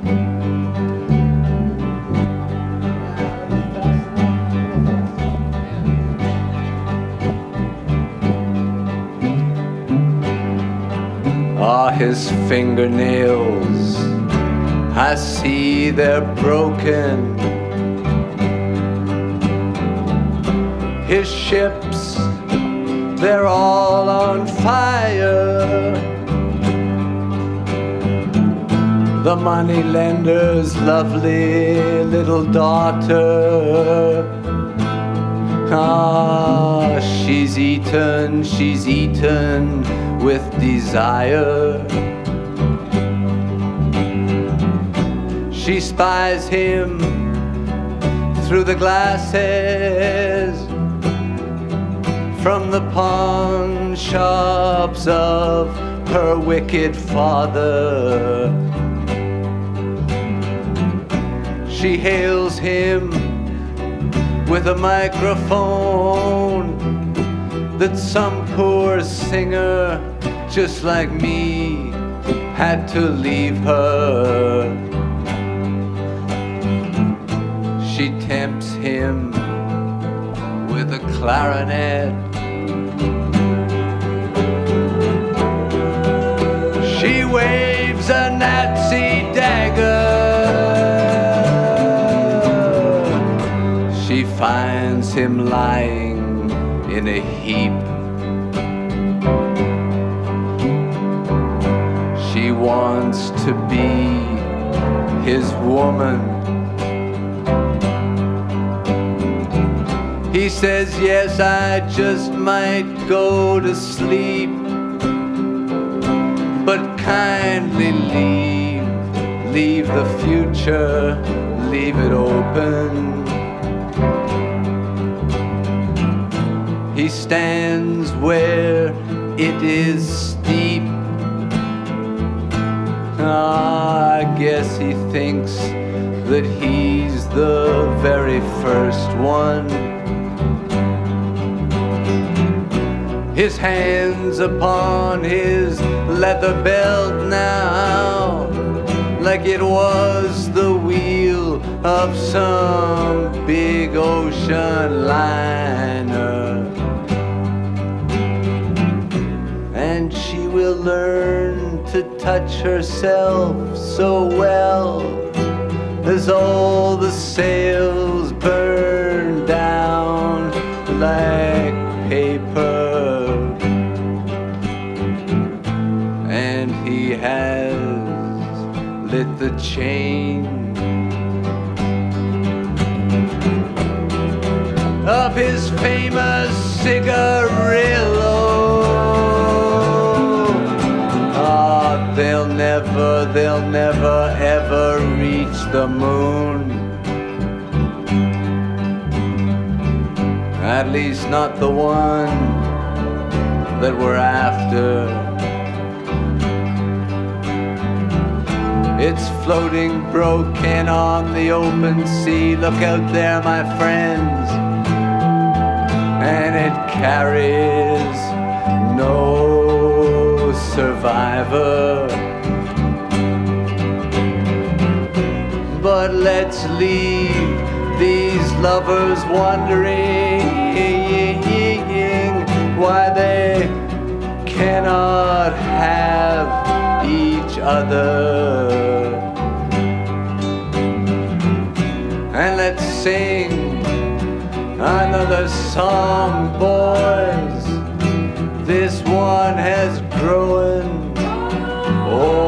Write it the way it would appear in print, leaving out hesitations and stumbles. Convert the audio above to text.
Ah, his fingernails, I see they're broken. His ships, they're all on fire. The moneylender's lovely little daughter, ah, she's eaten with desire. She spies him through the glasses from the pawn shops of her wicked father. She hails him with a microphone that some poor singer just like me had to leave her. She tempts him with a clarinet. She waves a Nazi dagger. She finds him lying in a heap. She wants to be his woman. He says, yes, I just might go to sleep, but kindly leave the future, leave it open. He stands where it is steep. Ah, I guess he thinks that he's the very first one. His hands upon his leather belt now, like it was the wheel of some big ocean liner. And she will learn to touch herself so well as all the sails burn down like paper. And he has lit the chain of his famous cigarillo. Ah, they'll never ever reach the moon. At least not the one that we're after. It's floating broken on the open sea. Look out there, my friends. And it carries no survivor. But let's leave these lovers wondering why they cannot have each other. And let's sing another song, boys. This one has grown. Oh,